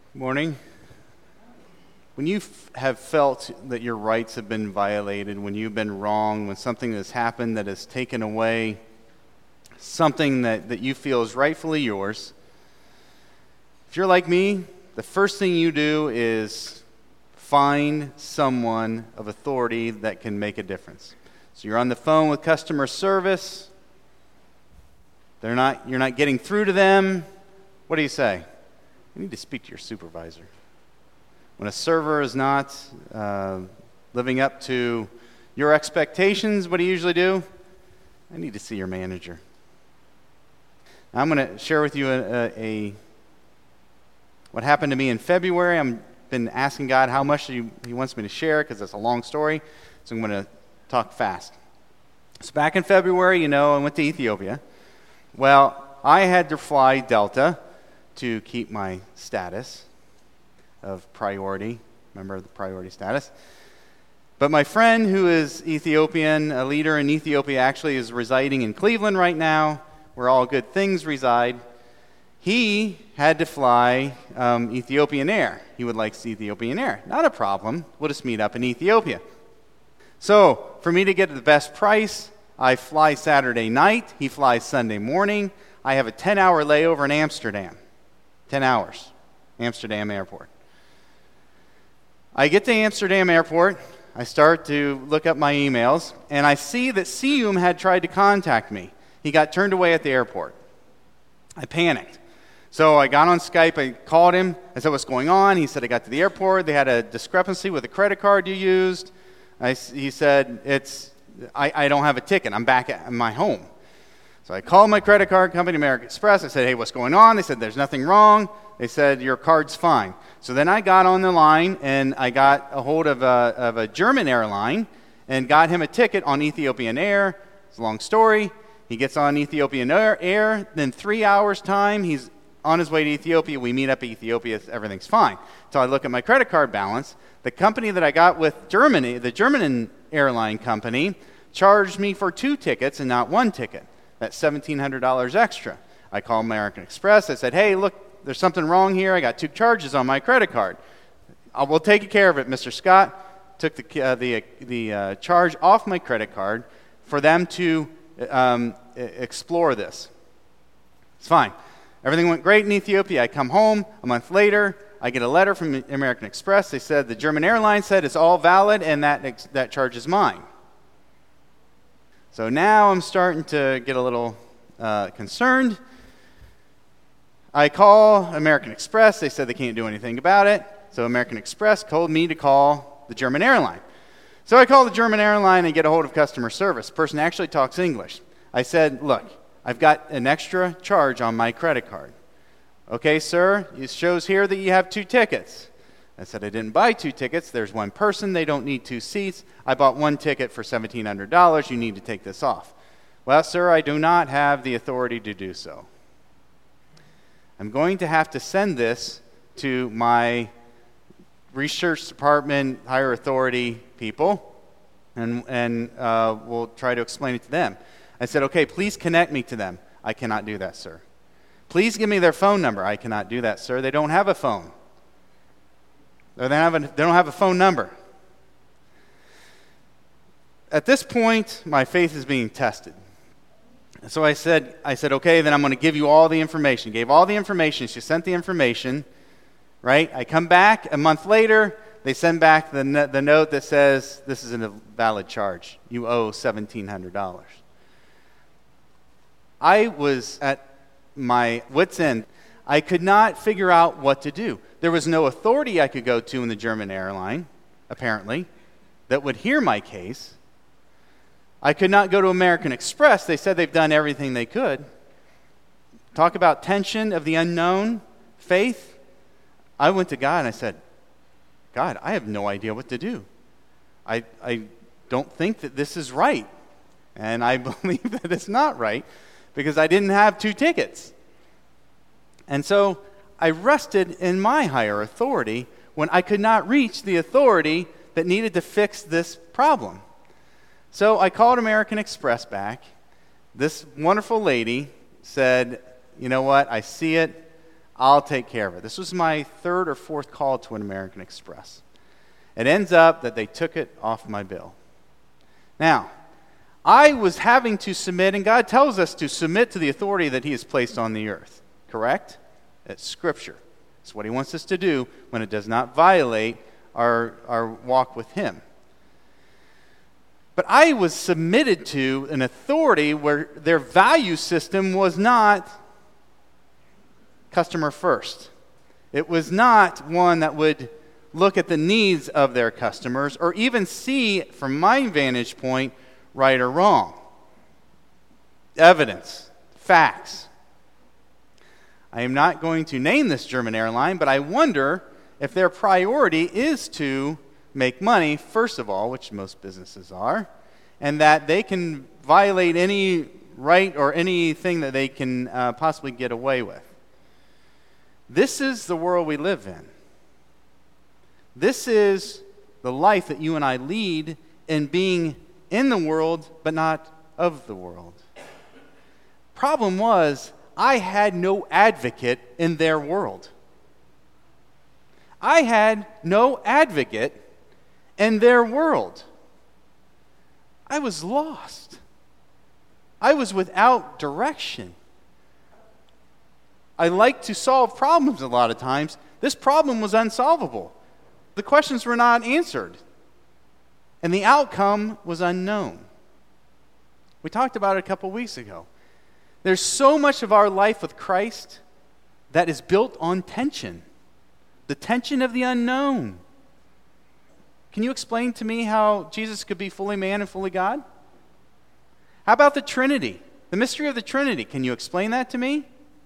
Morning. When you have felt that your rights have been violated, when you've been wrong, when something has happened that has taken away something that you feel is rightfully yours, if you're like me, the first thing you do is find someone of authority that can make a difference. So you're on the phone with customer service. You're not getting through to them. What do you say? You need to speak to your supervisor. When a server is not living up to your expectations, what do you usually do? I need to see your manager. Now, I'm going to share with you what happened to me in February. I've been asking God how much He wants me to share because it's a long story, so I'm going to talk fast. So back in February, I went to Ethiopia. Well, I had to fly Delta to keep my status of priority. Remember the priority status? But my friend who is Ethiopian, a leader in Ethiopia, actually is residing in Cleveland right now, where all good things reside. He had to fly Ethiopian Air. He would like Ethiopian Air. Not a problem. We'll just meet up in Ethiopia. So, for me to get the best price, I fly Saturday night. He flies Sunday morning. I have a 10-hour layover in Amsterdam. 10 hours, Amsterdam Airport. I get to Amsterdam Airport. I start to look up my emails, and I see that Seum had tried to contact me. He got turned away at the airport. I panicked. So I got on Skype. I called him. I said, what's going on? He said, I got to the airport. They had a discrepancy with the credit card you used. He said, I don't have a ticket. I'm back at my home. So I called my credit card company, American Express. I said, hey, what's going on? They said, there's nothing wrong. They said, your card's fine. So then I got on the line, and I got a hold of a German airline and got him a ticket on Ethiopian Air. It's a long story. He gets on Ethiopian Air. Then 3 hours' time, he's on his way to Ethiopia. We meet up at Ethiopia. Everything's fine. So I look at my credit card balance. The company that I got with Germany, the German airline company, charged me for 2 tickets and not 1 ticket. That's $1,700 extra. I called American Express. I said, hey, look, there's something wrong here. I got 2 charges on my credit card. We'll take care of it, Mr. Scott. Took the charge off my credit card for them to explore this. It's fine. Everything went great in Ethiopia. I come home a month later. I get a letter from American Express. They said the German airline said it's all valid and that charge is mine. So now I'm starting to get a little concerned. I call American Express. They said they can't do anything about it. So American Express told me to call the German airline. So I call the German airline and get a hold of customer service. The person actually talks English. I said, look, I've got an extra charge on my credit card. Okay, sir, it shows here that you have 2 tickets. I said, I didn't buy 2 tickets. There's 1 person. They don't need 2 seats. I bought 1 ticket for $1,700. You need to take this off. Well, sir, I do not have the authority to do so. I'm going to have to send this to my research department, higher authority people, and we'll try to explain it to them. I said, okay, please connect me to them. I cannot do that, sir. Please give me their phone number. I cannot do that, sir. They don't have a phone. They don't have a phone number. At this point, my faith is being tested. So I said, okay, then I'm going to give you all the information. Gave all the information. She sent the information, right? I come back a month later. They send back the note that says, this is a valid charge. You owe $1,700. I was at my wit's end. I could not figure out what to do. There was no authority I could go to in the German airline, apparently, that would hear my case. I could not go to American Express. They said they've done everything they could. Talk about tension of the unknown, faith. I went to God and I said, God, I have no idea what to do. I don't think that this is right. And I believe that it's not right because I didn't have 2 tickets. And so I rested in my higher authority when I could not reach the authority that needed to fix this problem. So I called American Express back. This wonderful lady said, you know what, I see it. I'll take care of it. This was my third or fourth call to an American Express. It ends up that they took it off my bill. Now, I was having to submit, and God tells us to submit to the authority that he has placed on the earth. Correct? It's Scripture. It's what he wants us to do when it does not violate our walk with him. But I was submitted to an authority where their value system was not customer first. It was not one that would look at the needs of their customers or even see, from my vantage point, right or wrong. Evidence, facts. I am not going to name this German airline, but I wonder if their priority is to make money, first of all, which most businesses are, and that they can violate any right or anything that they can possibly get away with. This is the world we live in. This is the life that you and I lead in being in the world, but not of the world. Problem was, I had no advocate in their world. I had no advocate in their world. I was lost. I was without direction. I like to solve problems a lot of times. This problem was unsolvable. The questions were not answered. And the outcome was unknown. We talked about it a couple weeks ago. There's so much of our life with Christ that is built on tension. The tension of the unknown. Can you explain to me how Jesus could be fully man and fully God? How about the Trinity? The mystery of the Trinity. Can you explain that to me?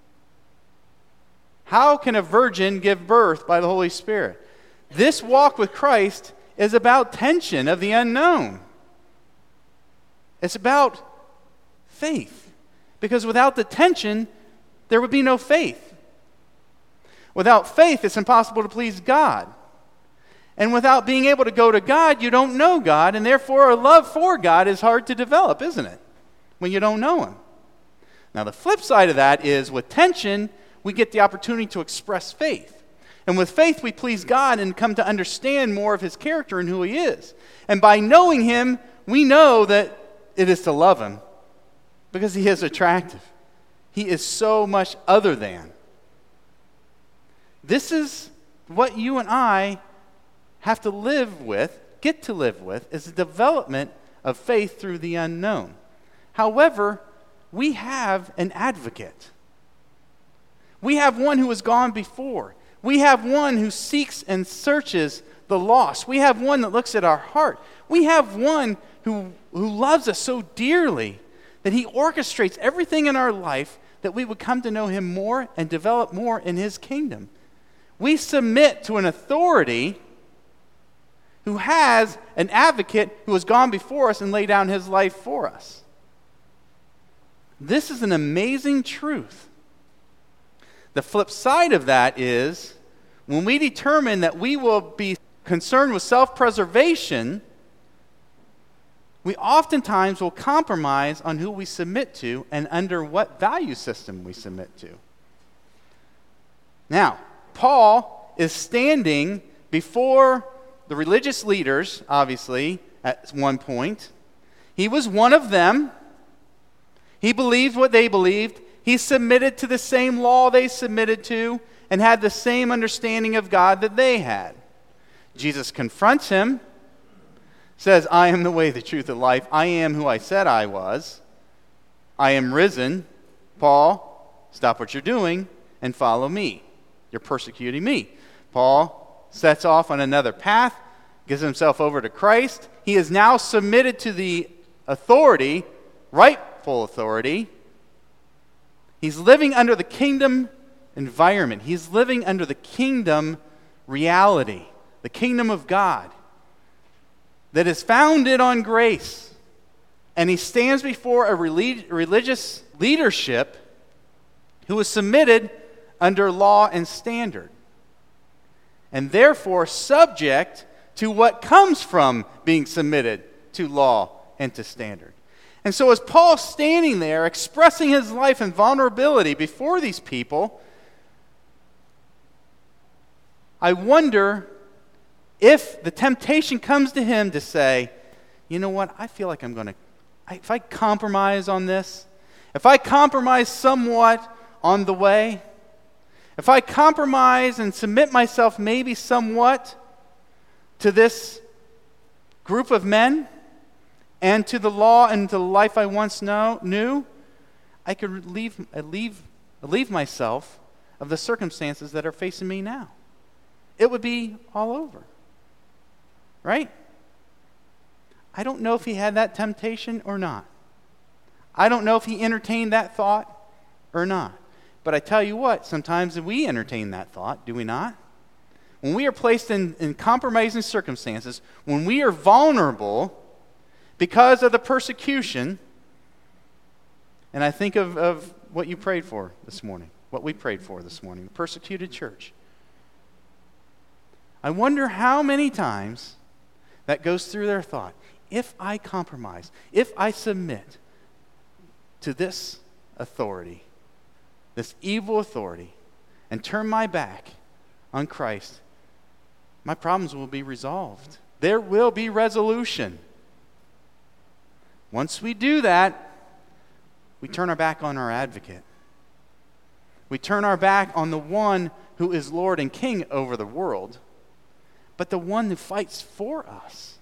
How can a virgin give birth by the Holy Spirit? This walk with Christ is about tension of the unknown. It's about faith. Because without the tension, there would be no faith. Without faith, it's impossible to please God. And without being able to go to God, you don't know God, and therefore a love for God is hard to develop, isn't it? When you don't know him. Now the flip side of that is with tension, we get the opportunity to express faith. And with faith, we please God and come to understand more of his character and who he is. And by knowing him, we know that it is to love him because he is attractive. He is so much other than. This is what you and I have to live with, get to live with, is the development of faith through the unknown. However, we have an advocate. We have one who has gone before. We have one who seeks and searches the lost. We have one that looks at our heart. We have one who loves us so dearly that he orchestrates everything in our life that we would come to know him more and develop more in his kingdom. We submit to an authority who has an advocate who has gone before us and laid down his life for us. This is an amazing truth. The flip side of that is when we determine that we will be concerned with self-preservation, we oftentimes will compromise on who we submit to and under what value system we submit to. Now, Paul is standing before the religious leaders, obviously, at one point. He was one of them. He believed what they believed. He submitted to the same law they submitted to and had the same understanding of God that they had. Jesus confronts him, says, I am the way, the truth, and life. I am who I said I was. I am risen. Paul, stop what you're doing and follow me. You're persecuting me. Paul sets off on another path, gives himself over to Christ. He is now submitted to the authority, rightful authority. He's living under the kingdom environment. He's living under the kingdom reality, the kingdom of God that is founded on grace. And he stands before a religious leadership who is submitted under law and standard, and therefore subject to what comes from being submitted to law and to standard. And so as Paul's standing there expressing his life in vulnerability before these people, I wonder if the temptation comes to him to say, you know what, I feel like if I compromise on this, if I compromise somewhat on the way, if I compromise and submit myself maybe somewhat to this group of men and to the law and to the life I once knew, I could relieve myself of the circumstances that are facing me now. It would be all over. Right? I don't know if he had that temptation or not. I don't know if he entertained that thought or not. But I tell you what, sometimes we entertain that thought, do we not? When we are placed in compromising circumstances, when we are vulnerable because of the persecution, and I think of what you prayed for this morning, what we prayed for this morning, the persecuted church. I wonder how many times that goes through their thought. If I compromise, if I submit to this authority, this evil authority, and turn my back on Christ, my problems will be resolved. There will be resolution. Once we do that, we turn our back on our advocate. We turn our back on the one who is Lord and King over the world, but the one who fights for us.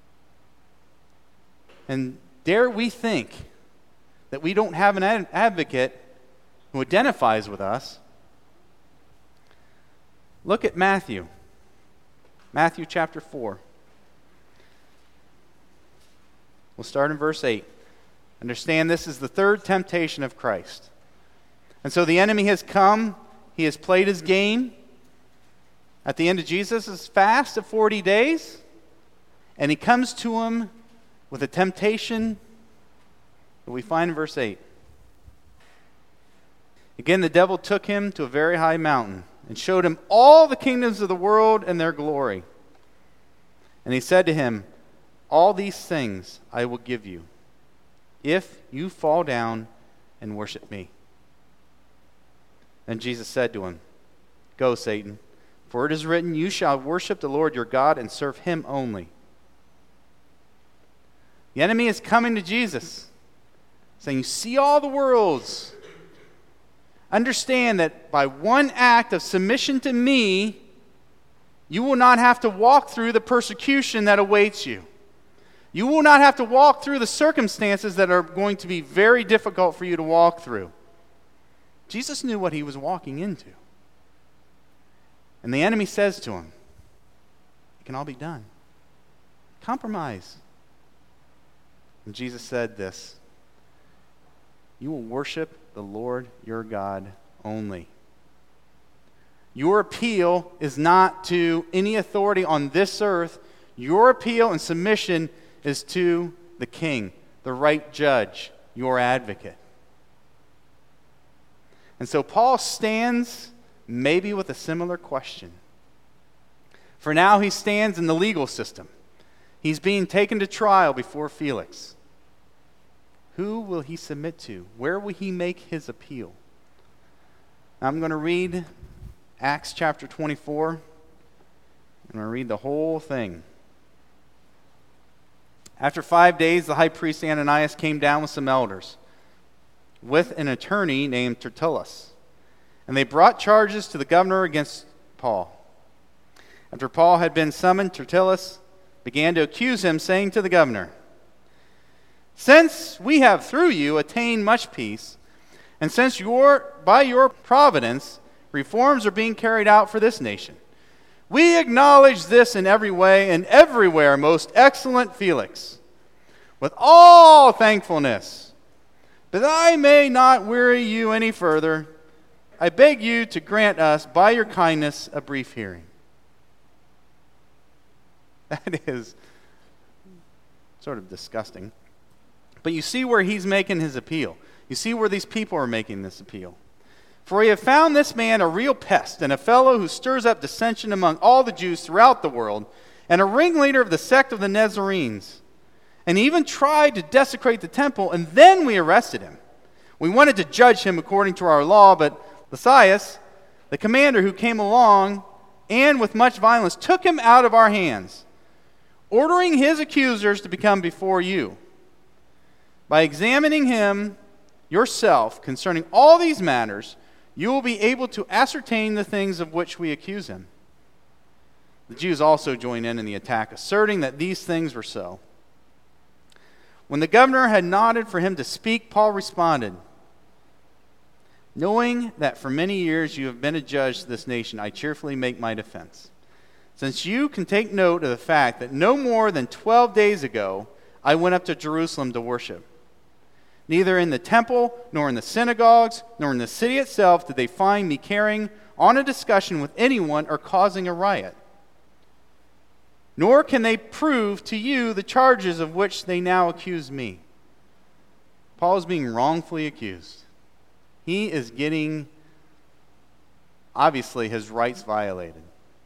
And dare we think that we don't have an advocate who identifies with us? Look at Matthew. Matthew chapter 4. We'll start in verse 8. Understand this is the third temptation of Christ. And so the enemy has come. He has played his game. At the end of Jesus' fast of 40 days, and he comes to him with a temptation that we find in verse 8. Again, the devil took him to a very high mountain and showed him all the kingdoms of the world and their glory. And he said to him, all these things I will give you, if you fall down and worship me. Then Jesus said to him, go, Satan. For it is written, you shall worship the Lord your God and serve him only. The enemy is coming to Jesus, saying, you see all the worlds. Understand that by one act of submission to me, you will not have to walk through the persecution that awaits you. You will not have to walk through the circumstances that are going to be very difficult for you to walk through. Jesus knew what he was walking into. And the enemy says to him, it can all be done. Compromise. And Jesus said this, you will worship the Lord your God only. Your appeal is not to any authority on this earth. Your appeal and submission is to the King, the right judge, your advocate. And so Paul stands maybe with a similar question. For now he stands in the legal system. He's being taken to trial before Felix. Who will he submit to? Where will he make his appeal? I'm going to read Acts chapter 24. I'm going to read the whole thing. After 5 days, the high priest Ananias came down with some elders, with an attorney named Tertullus. And they brought charges to the governor against Paul. After Paul had been summoned, Tertullus began to accuse him, saying to the governor, since we have through you attained much peace, and since by your providence reforms are being carried out for this nation, we acknowledge this in every way and everywhere, most excellent Felix, with all thankfulness. But that I may not weary you any further, I beg you to grant us, by your kindness, a brief hearing. That is sort of disgusting. But you see where he's making his appeal. You see where these people are making this appeal. For we have found this man a real pest, and a fellow who stirs up dissension among all the Jews throughout the world, and a ringleader of the sect of the Nazarenes. And he even tried to desecrate the temple, and then we arrested him. We wanted to judge him according to our law, but Lysias, the commander who came along and with much violence took him out of our hands, ordering his accusers to become before you. By examining him yourself concerning all these matters, you will be able to ascertain the things of which we accuse him." The Jews also joined in the attack, asserting that these things were so. When the governor had nodded for him to speak, Paul responded, "Knowing that for many years you have been a judge to this nation, I cheerfully make my defense. Since you can take note of the fact that no more than 12 days ago I went up to Jerusalem to worship. Neither in the temple, nor in the synagogues, nor in the city itself did they find me carrying on a discussion with anyone or causing a riot. Nor can they prove to you the charges of which they now accuse me." Paul is being wrongfully accused. He is getting, obviously, his rights violated.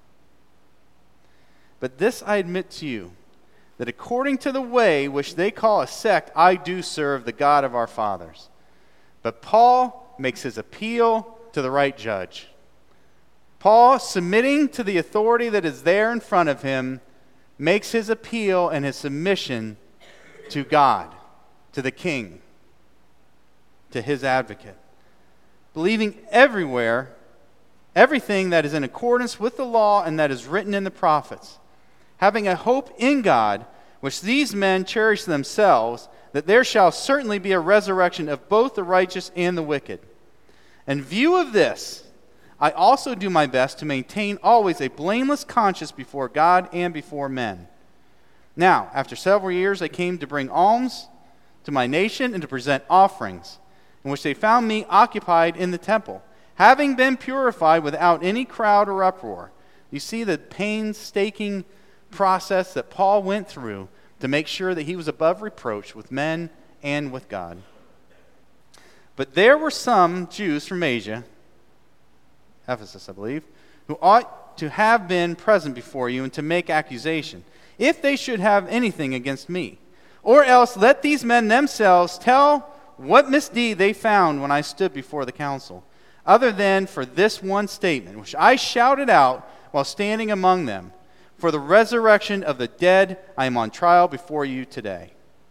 "But this I admit to you, that according to the way which they call a sect, I do serve the God of our fathers." But Paul makes his appeal to the right judge. Paul, submitting to the authority that is there in front of him, makes his appeal and his submission to God, to the king, to his advocate, believing everything that is in accordance with the law and that is written in the prophets, having a hope in God, which these men cherish themselves, that there shall certainly be a resurrection of both the righteous and the wicked. In view of this, I also do my best to maintain always a blameless conscience before God and before men. Now, after several years, I came to bring alms to my nation and to present offerings, in which they found me occupied in the temple, having been purified without any crowd or uproar. You see the painstaking process that Paul went through to make sure that he was above reproach with men and with God. But there were some Jews from Asia, Ephesus, I believe, who ought to have been present before you and to make accusation, if they should have anything against me. Or else let these men themselves tell what misdeed they found when I stood before the council, other than for this one statement, which I shouted out while standing among them. For the resurrection of the dead, I am on trial before you today."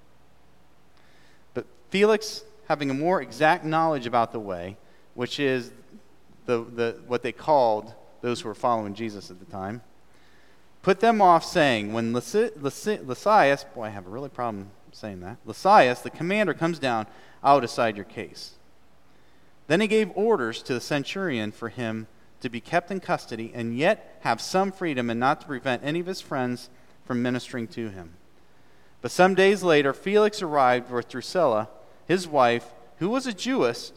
But Felix, having a more exact knowledge about the way, which is what they called those who were following Jesus at the time, put them off, saying, "When Lysias," boy, I have a really problem saying that, "Lysias, the commander, comes down, I will decide your case." Then he gave orders to the centurion for him to be kept in custody and yet have some freedom, and not to prevent any of his friends from ministering to him. But some days later, Felix arrived with Drusilla, his wife, who was a Jewess,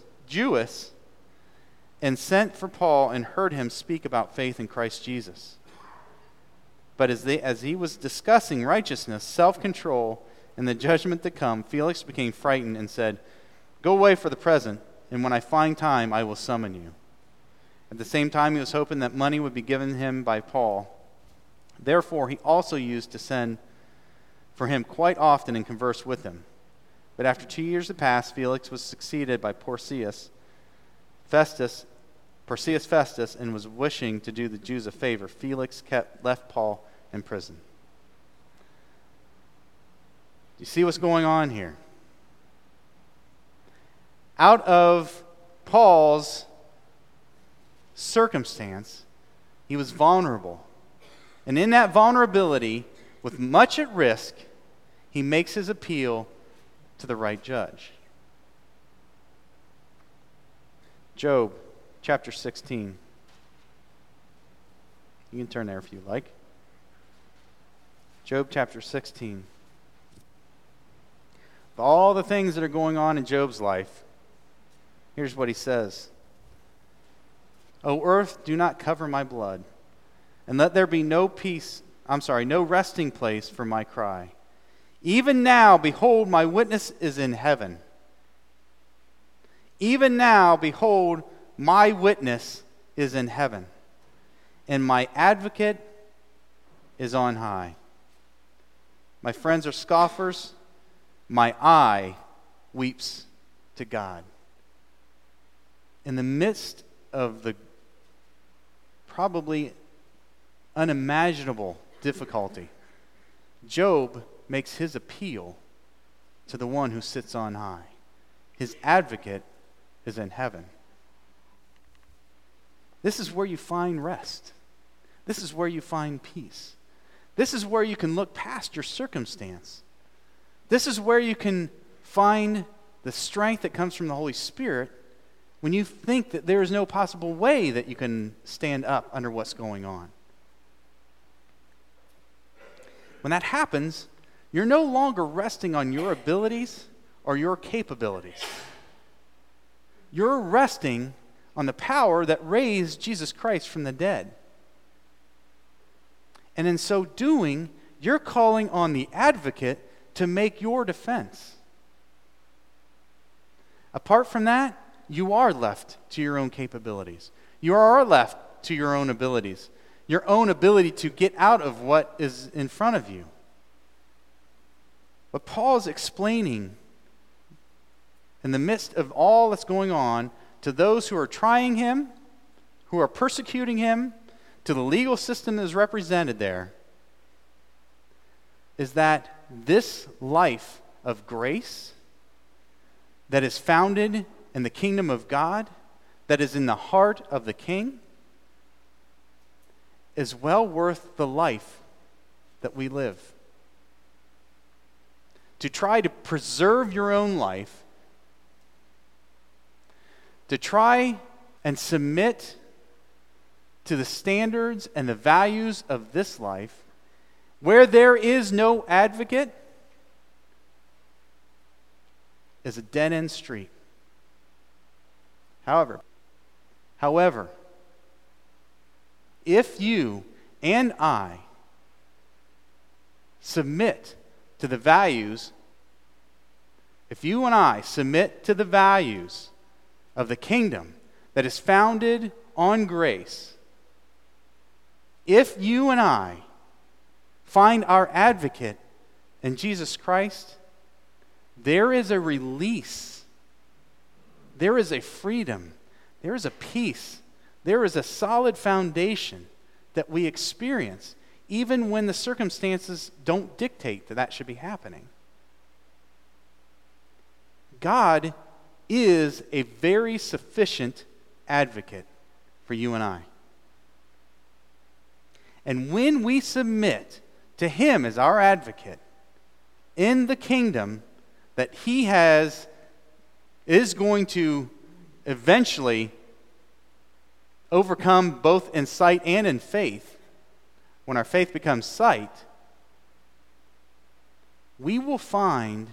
and sent for Paul and heard him speak about faith in Christ Jesus. But as he was discussing righteousness, self-control, and the judgment to come, Felix became frightened and said, "Go away for the present, and when I find time, I will summon you." At the same time, he was hoping that money would be given him by Paul. Therefore, he also used to send for him quite often and converse with him. But after 2 years had passed, Felix was succeeded by Porcius Festus, and was wishing to do the Jews a favor. Felix left Paul in prison. Do you see what's going on here? Out of Paul's circumstance, he was vulnerable. And in that vulnerability, with much at risk, he makes his appeal to the right judge. Job chapter 16. You can turn there if you like. Job chapter 16. With all the things that are going on in Job's life, here's what he says. "O earth, do not cover my blood, and let there be no resting place for my cry. Even now, behold, my witness is in heaven. Even now, behold, my witness is in heaven, and my advocate is on high. My friends are scoffers, my eye weeps to God." In the midst of the probably unimaginable difficulty, Job makes his appeal to the one who sits on high. His advocate is in heaven. This is where you find rest. This is where you find peace. This is where you can look past your circumstance. This is where you can find the strength that comes from the Holy Spirit when you think that there is no possible way that you can stand up under what's going on. When that happens, you're no longer resting on your abilities or your capabilities. You're resting on the power that raised Jesus Christ from the dead. And in so doing, you're calling on the advocate to make your defense. Apart from that, you are left to your own capabilities. You are left to your own abilities, your own ability to get out of what is in front of you. But Paul is explaining, in the midst of all that's going on, to those who are trying him, who are persecuting him, to the legal system that is represented there, is that this life of grace that is founded in the kingdom of God, that is in the heart of the King, is well worth the life that we live. To try to preserve your own life, to try and submit to the standards and the values of this life, where there is no advocate, is a dead-end street. However, if you and I submit to the values, if you and I submit to the values of the kingdom that is founded on grace, if you and I find our advocate in Jesus Christ, there is a release, there is a freedom, there is a peace, there is a solid foundation that we experience, even when the circumstances don't dictate that that should be happening. God is a very sufficient advocate for you and I. And when we submit to Him as our advocate in the kingdom that He is going to eventually overcome both in sight and in faith, when our faith becomes sight, we will find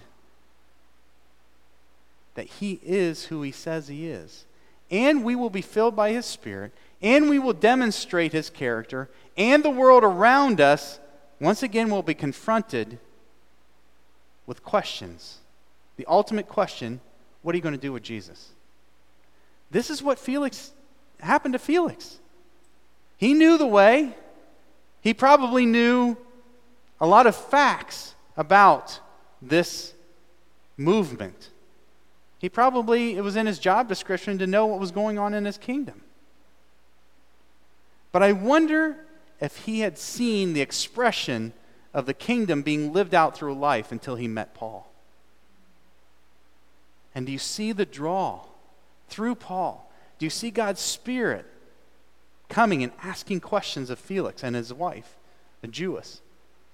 that He is who He says He is. And we will be filled by His Spirit, and we will demonstrate His character, and the world around us, once again, will be confronted with questions. The ultimate question, what are you going to do with Jesus? This is what happened to Felix. He knew the way. He probably knew a lot of facts about this movement. It was in his job description to know what was going on in his kingdom. But I wonder if he had seen the expression of the kingdom being lived out through life until he met Paul. And do you see the draw through Paul? Do you see God's Spirit coming and asking questions of Felix and his wife, a Jewess?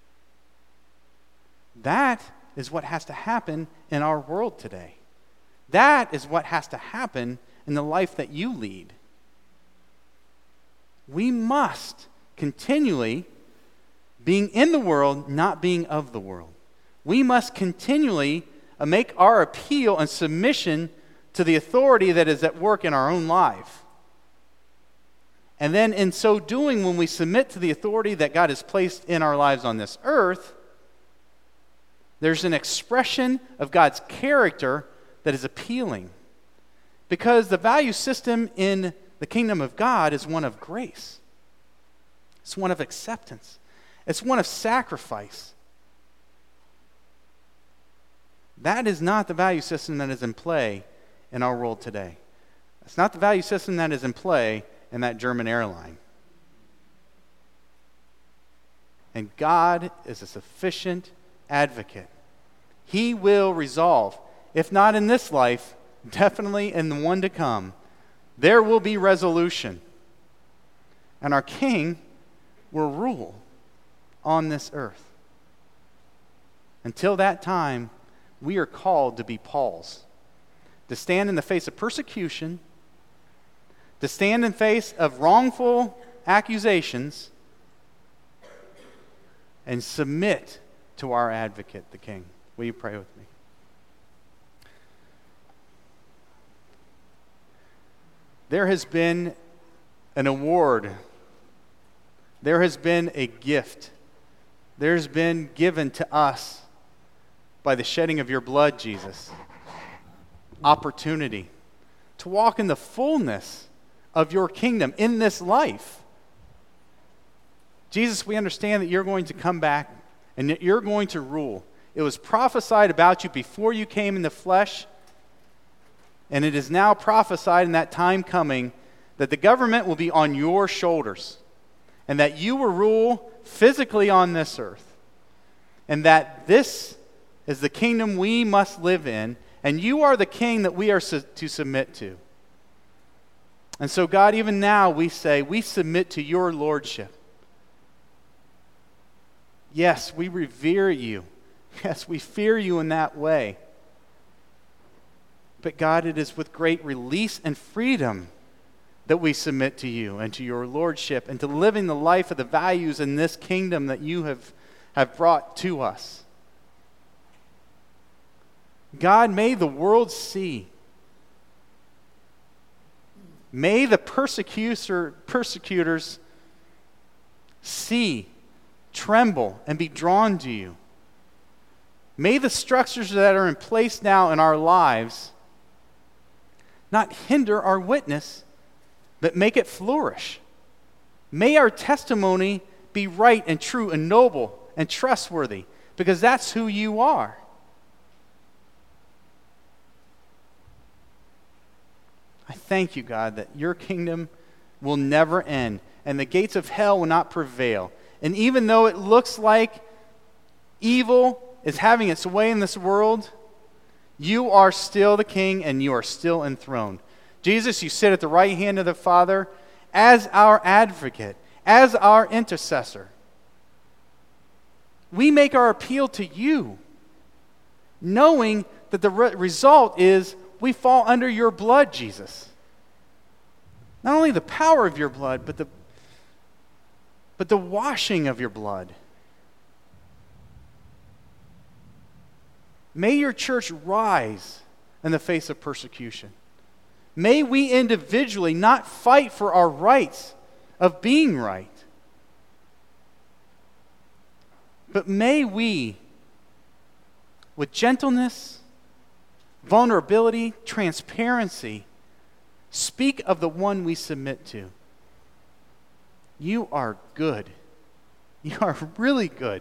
That is what has to happen in our world today. That is what has to happen in the life that you lead. We must continually, being in the world, not being of the world. We must continually make our appeal and submission to the authority that is at work in our own life. And then in so doing, when we submit to the authority that God has placed in our lives on this earth, there's an expression of God's character that is appealing. Because the value system in the kingdom of God is one of grace. It's one of acceptance. It's one of sacrifice. That is not the value system that is in play in our world today. It's not the value system that is in play in that German airline. And God is a sufficient advocate. He will resolve, if not in this life, definitely in the one to come. There will be resolution. And our King will rule on this earth. Until that time, we are called to be Pauls, to stand in the face of persecution, to stand in face of wrongful accusations, and submit to our advocate, the King. Will you pray with me? There has been an award. There has been a gift. There's been given to us by the shedding of your blood, Jesus. Opportunity to walk in the fullness of your kingdom in this life. Jesus, we understand that you're going to come back and that you're going to rule. It was prophesied about you before you came in the flesh, and it is now prophesied in that time coming that the government will be on your shoulders and that you will rule physically on this earth, and that this is the kingdom we must live in, and you are the king that we are to submit to. And so, God, even now we say we submit to your lordship. Yes, we revere you. Yes, we fear you in that way. But God, it is with great release and freedom that we submit to you and to your lordship and to living the life of the values in this kingdom that you have brought to us. God, may the world see. May the persecutors see, tremble, and be drawn to you. May the structures that are in place now in our lives not hinder our witness, but make it flourish. May our testimony be right and true and noble and trustworthy, because that's who you are. I thank you, God, that your kingdom will never end and the gates of hell will not prevail. And even though it looks like evil is having its way in this world, you are still the king and you are still enthroned. Jesus, you sit at the right hand of the Father as our advocate, as our intercessor. We make our appeal to you, knowing that the result is we fall under your blood, Jesus. Not only the power of your blood, but the washing of your blood. May your church rise in the face of persecution. May we individually not fight for our rights of being right, but may we, with gentleness, vulnerability, transparency, speak of the one we submit to. You are good. You are really good.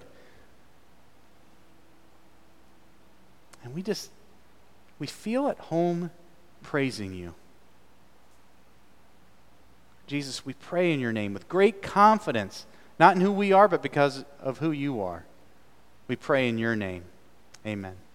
And we feel at home praising you. Jesus, we pray in your name with great confidence, not in who we are, but because of who you are. We pray in your name. Amen.